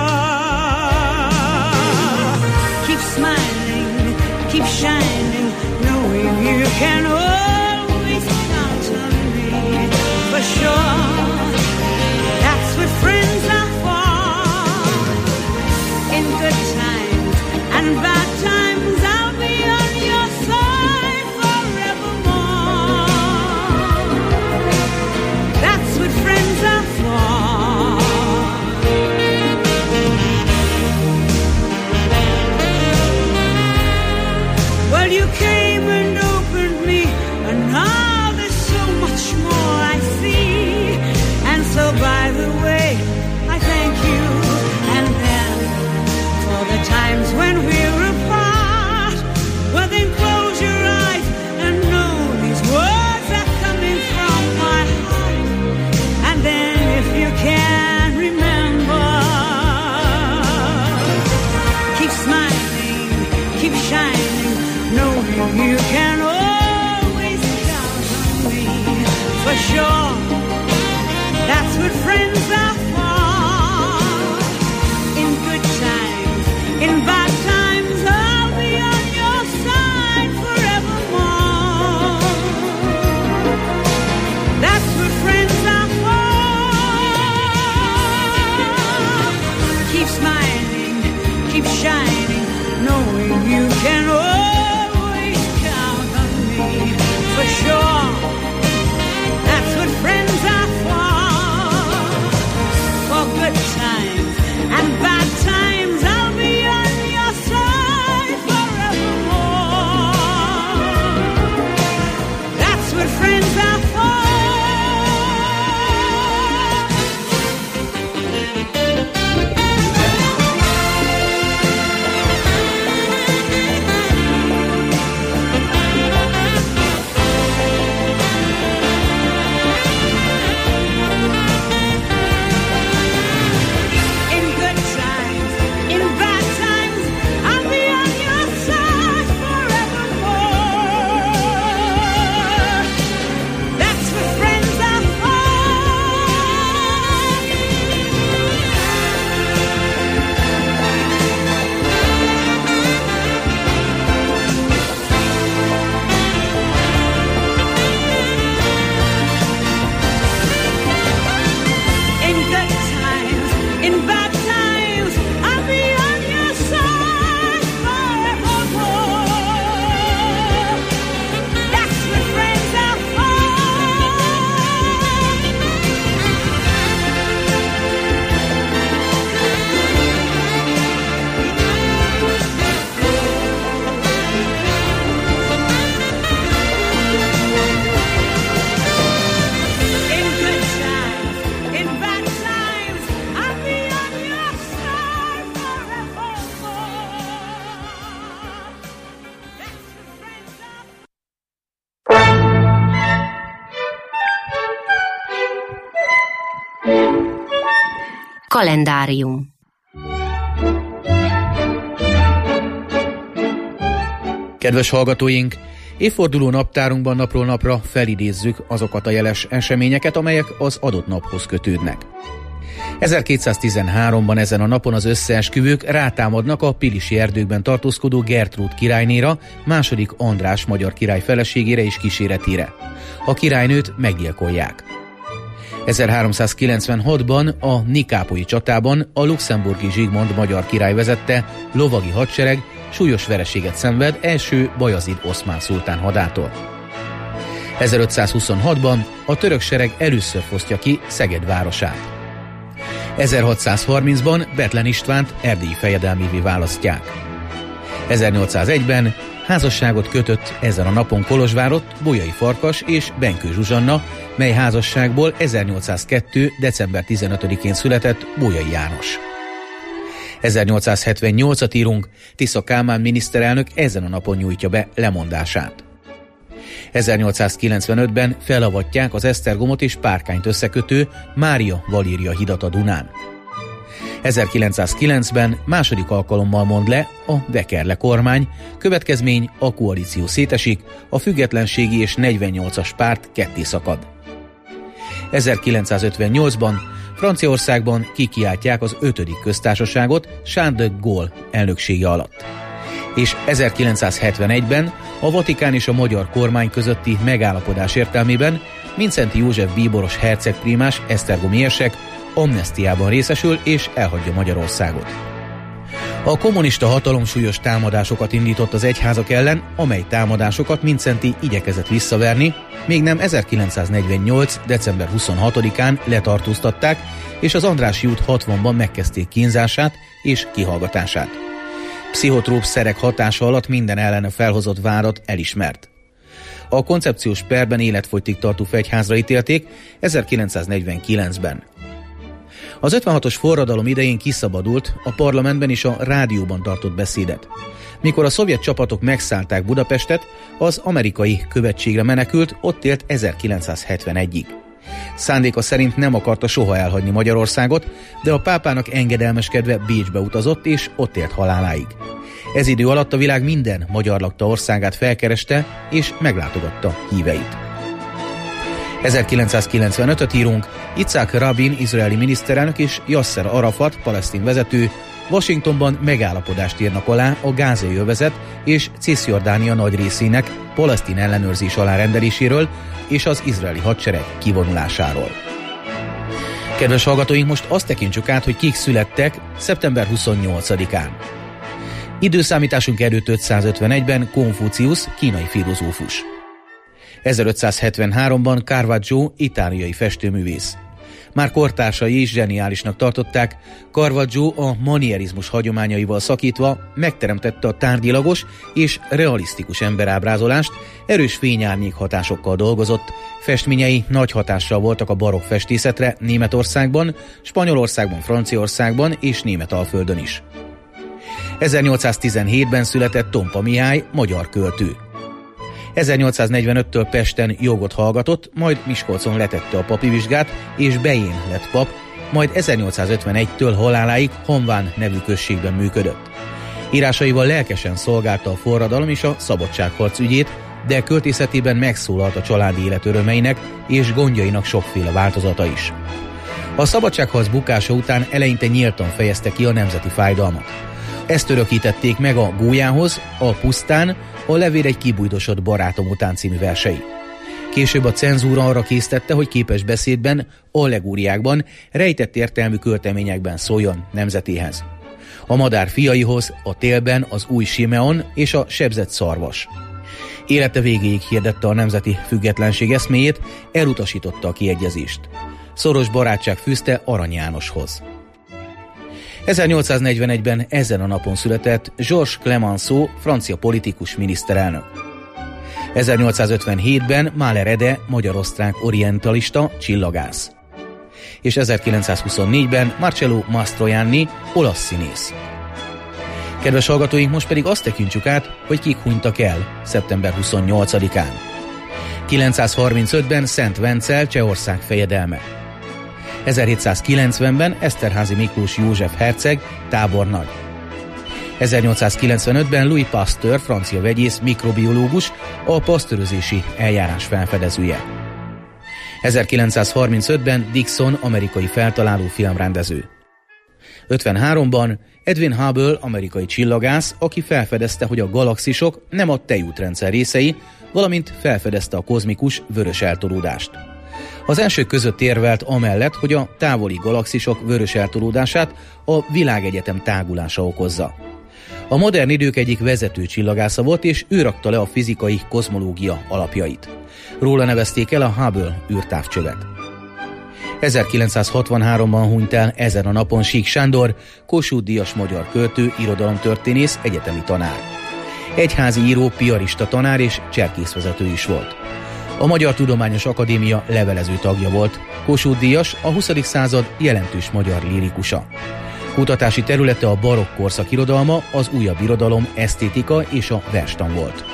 keep smiling, keep shining, knowing you can always count on me. For sure, that's what friends are for. In good times and bad times, I'll be on your side forevermore. That's what friends are for. Well, you came and opened me, and now there's so much more I see. And so, by the way, I thank you. And then, for the times when we're apart, well then close your eyes and know these words are coming from my heart. And then, if you can remember, keep smiling, keep shining, knowing you can always count on me. For sure, that's what friends are for. In good times, in bad times, I'll be on your side forevermore. That's what friends are for. Keep smiling, keep shining, knowing you can always count on me. For sure, that's what friends are for. For good times and bad times, I'll be on your side forevermore. That's what friends are for. In good times, in bad times, I'll be on your side forevermore. That's what friends are for. In good times, in bad times, I'll be on your side forevermore. That's what friends are for. In good times, in bad times, I'll be on your side forevermore. Kalendárium. Kedves hallgatóink! Évforduló naptárunkban napról napra felidézzük azokat a jeles eseményeket, amelyek az adott naphoz kötődnek. 1213-ban ezen a napon az összeesküvők rátámadnak a pilisi erdőkben tartózkodó Gertrúd királynéra, második András magyar király feleségére és kíséretére. A királynőt meggyilkolják. 1396-ban a Nikápolyi csatában a luxemburgi Zsigmond magyar király vezette lovagi hadsereg súlyos vereséget szenved első Bajazid oszmán szultán hadától. 1526-ban a török sereg először fosztja ki Szeged városát. 1630-ban Bethlen Istvánt erdélyi fejedelmévé választják. 1801-ben házasságot kötött ezen a napon Kolozsvárott Bolyai Farkas és Benkő Zsuzsanna, mely házasságból 1802. december 15-én született Bolyai János. 1878-at írunk, Tisza Kálmán miniszterelnök ezen a napon nyújtja be lemondását. 1895-ben felavatják az Esztergomot és Párkányt összekötő Mária-Valíria hidat a Dunán. 1909-ben második alkalommal mond le a Vekerle kormány, következmény a koalíció szétesik, a függetlenségi és 48-as párt ketté szakad. 1958-ban Franciaországban kikiáltják az 5. köztársaságot Charles de Gaulle elnöksége alatt. És 1971-ben a Vatikán és a magyar kormány közötti megállapodás értelmében Mindszenty József bíboros hercegprímás esztergomi érsek amnesztiában részesül és elhagyja Magyarországot. A kommunista hatalom súlyos támadásokat indított az egyházak ellen, amely támadásokat Mindszenty igyekezett visszaverni, még nem 1948. december 26-án letartóztatták, és az Andrássy út 60-ban megkezdték kínzását és kihallgatását. Pszichotróp szerek hatása alatt minden ellene felhozott vádat elismert. A koncepciós perben életfogytig tartó fegyházra ítélték 1949-ben. Az 56-os forradalom idején kiszabadult, a parlamentben és a rádióban tartott beszédet. Mikor a szovjet csapatok megszállták Budapestet, az amerikai követségre menekült, ott élt 1971-ig. Szándéka szerint nem akarta soha elhagyni Magyarországot, de a pápának engedelmeskedve Bécsbe utazott, és ott élt haláláig. Ez idő alatt a világ minden magyar lakta országát felkereste, és meglátogatta híveit. 1995-öt írunk, Itzhak Rabin izraeli miniszterelnök és Yasser Arafat palesztin vezető Washingtonban megállapodást írnak alá a gázai övezet és Cisjordánia nagy részének palesztin ellenőrzés alá rendeléséről és az izraeli hadsereg kivonulásáról. Kedves hallgatóink, most azt tekintsük át, hogy kik születtek szeptember 28-án. Időszámításunk előtt 551-ben Konfuciusz, kínai filozófus. 1573-ban Caravaggio, itáliai festőművész. Már kortársai is zseniálisnak tartották, Caravaggio a manierizmus hagyományaival szakítva megteremtette a tárgyilagos és realisztikus emberábrázolást, erős fényárnyék hatásokkal dolgozott, festményei nagy hatással voltak a barokk festészetre Németországban, Spanyolországban, Franciaországban és Németalföldön is. 1817-ben született Tompa Mihály, magyar költő. 1845-től Pesten jogot hallgatott, majd Miskolcon letette a papi vizsgát, és Bején lett pap, majd 1851-től haláláig Honván nevű községben működött. Írásaival lelkesen szolgálta a forradalom és a szabadságharc ügyét, de költészetében megszólalt a családi élet örömeinek és gondjainak sokféle változata is. A szabadságharc bukása után eleinte nyíltan fejezte ki a nemzeti fájdalmat. Ezt örökítették meg a Gólyához, a Pusztán, a Levél egy kibújdosott barátom után című versei. Később a cenzúra arra késztette, hogy képes beszédben, allegóriákban, rejtett értelmű költeményekben szóljon nemzetéhez. A madár fiaihoz, a Télben az új Simeon és a sebzett szarvas. Élete végéig hirdette a nemzeti függetlenség eszméjét, elutasította a kiegyezést. Szoros barátság fűzte Arany Jánoshoz. 1841-ben ezen a napon született Georges Clemenceau, francia politikus miniszterelnök. 1857-ben Mahler Ede, magyar-osztrák orientalista csillagász. És 1924-ben Marcello Mastroianni, olasz színész. Kedves hallgatóink, most pedig azt tekintsük át, hogy kik hunytak el szeptember 28-án. 935-ben Szent Vencel, Csehország fejedelme. 1790-ben Eszterházy Miklós József herceg, tábornagy. 1895-ben Louis Pasteur, francia vegyész, mikrobiológus, a pasztőrözési eljárás felfedezője. 1935-ben Dixon, amerikai feltaláló filmrendező. 53-ban Edwin Hubble, amerikai csillagász, aki felfedezte, hogy a galaxisok nem a tejútrendszer részei, valamint felfedezte a kozmikus vörös eltolódást. Az elsők között érvelt amellett, hogy a távoli galaxisok vörös eltolódását a világegyetem tágulása okozza. A modern idők egyik vezető csillagásza volt, és ő rakta le a fizikai kozmológia alapjait. Róla nevezték el a Hubble űrtávcsövet. 1963-ban hunyt el ezen a napon Sík Sándor, Kossuth-díjas magyar költő, irodalomtörténész, egyetemi tanár. Egyházi író, piarista tanár és cserkészvezető is volt. A Magyar Tudományos Akadémia levelező tagja volt, Kossuth-díjas, a 20. század jelentős magyar lírikusa. Kutatási területe a barokk korszak irodalma, az újabb irodalom, esztétika és a verstan volt.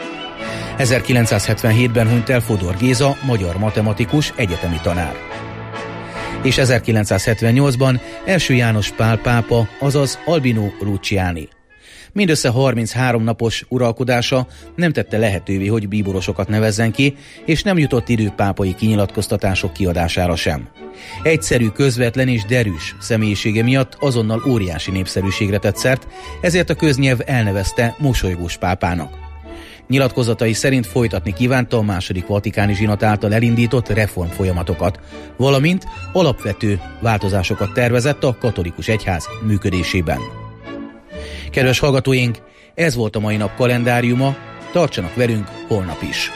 1977-ben hunyt el Fodor Géza, magyar matematikus, egyetemi tanár. És 1978-ban első János Pál pápa, azaz Albino Luciani. Mindössze 33 napos uralkodása nem tette lehetővé, hogy bíborosokat nevezzen ki, és nem jutott idő pápai kinyilatkoztatások kiadására sem. Egyszerű, közvetlen és derűs személyisége miatt azonnal óriási népszerűségre tett szert, ezért a köznyelv elnevezte mosolygós pápának. Nyilatkozatai szerint folytatni kívánta a második vatikáni zsinat által elindított reformfolyamatokat, valamint alapvető változásokat tervezett a katolikus egyház működésében. Kedves hallgatóink, ez volt a mai nap kalendáriuma, tartsanak velünk holnap is.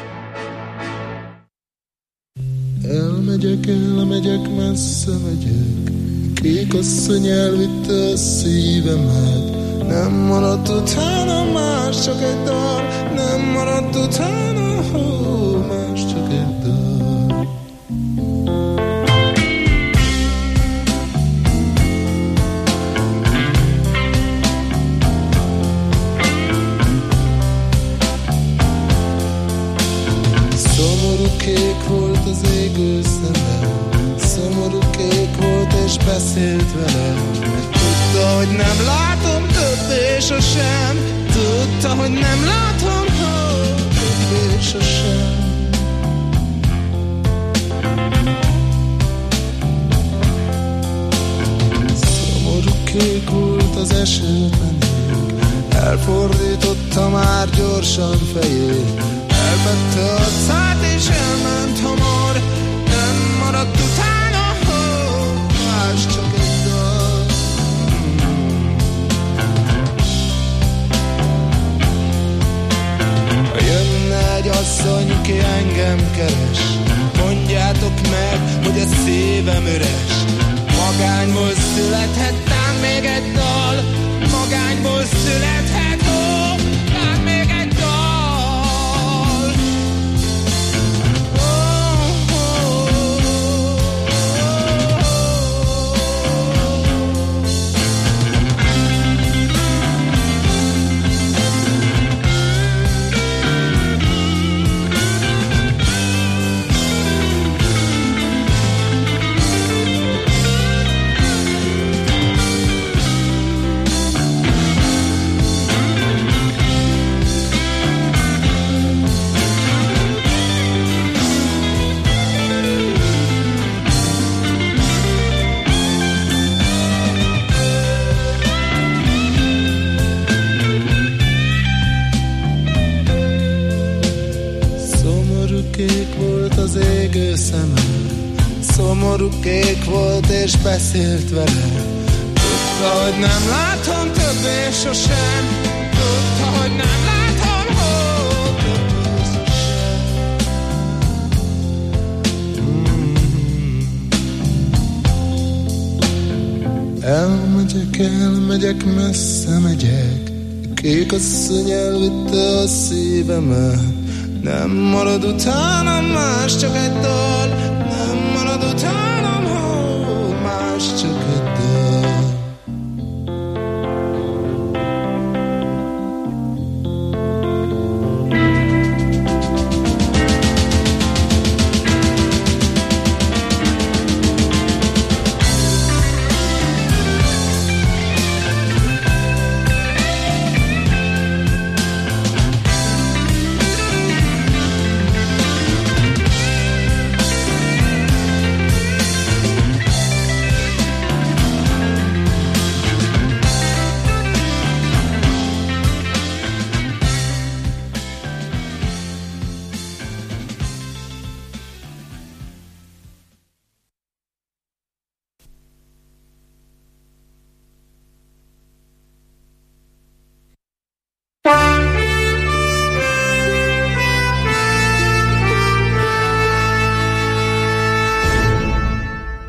Elmegyek, messze megyek, kék asszony elvitte a szívemet. Nem maradt utána más, csak egy dal, nem maradt utána más, csak egy dal. Szomorú kék volt az égő szemem, szomorú kék volt és beszélt velem. Tudta, hogy nem látom többé sosem, tudta, hogy nem látom többé sosem. Szomorú kék volt az esőben ég, elfordította már gyorsan fejét, elvette arcát és elment hamar, nem maradt utána más, csak egy dal. Ha jönne egy asszony, ki engem keres, mondjátok meg, hogy a szívem üres. Magányból születhettem még egy dal, magányból születhet, lát még egy dal. Szomorú kék volt és beszélt vele. Tudta, hogy nem látom többé sosem, tudta, hogy nem látom többé sosem. Elmegyek, messze megyek, kék asszony elvitte a szívemet. Nem marad utána más, csak egy dal, nem marad utána más, csak egy dal.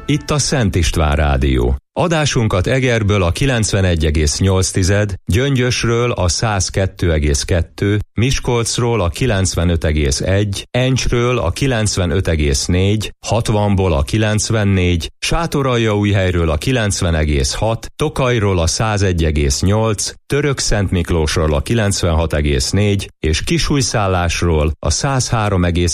itt a Szent István Rádió. Adásunkat Egerből a 91,8, Gyöngyösről a 102,2, Miskolcról a 95,1, Encsről a 95,4, 60-ból a 94, Sátoraljaújhelyről a 90,6, Tokajról a 101,8, Törökszentmiklósról a 96,4 és Kisújszállásról a 103,1